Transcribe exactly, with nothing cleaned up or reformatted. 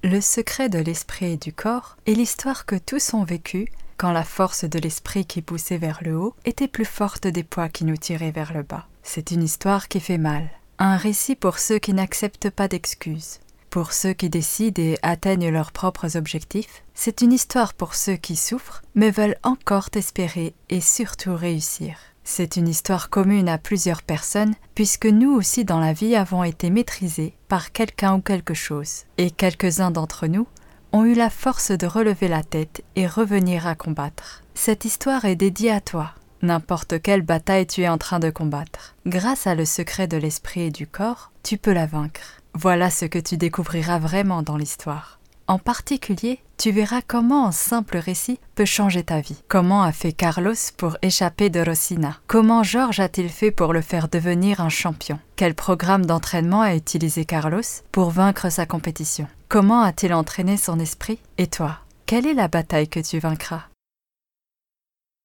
Le secret de l'esprit et du corps est l'histoire que tous ont vécue quand la force de l'esprit qui poussait vers le haut était plus forte des poids qui nous tiraient vers le bas. C'est une histoire qui fait mal. Un récit pour ceux qui n'acceptent pas d'excuses. Pour ceux qui décident et atteignent leurs propres objectifs. C'est une histoire pour ceux qui souffrent mais veulent encore espérer et surtout réussir. C'est une histoire commune à plusieurs personnes puisque nous aussi dans la vie avons été maîtrisés par quelqu'un ou quelque chose. Et quelques-uns d'entre nous ont eu la force de relever la tête et revenir à combattre. Cette histoire est dédiée à toi, n'importe quelle bataille tu es en train de combattre. Grâce à le secret de l'esprit et du corps, tu peux la vaincre. Voilà ce que tu découvriras vraiment dans l'histoire. En particulier, tu verras comment un simple récit peut changer ta vie. Comment a fait Carlos pour échapper de Rosina? Comment Georges a-t-il fait pour le faire devenir un champion? Quel programme d'entraînement a utilisé Carlos pour vaincre sa compétition? Comment a-t-il entraîné son esprit? Et toi, quelle est la bataille que tu vaincras?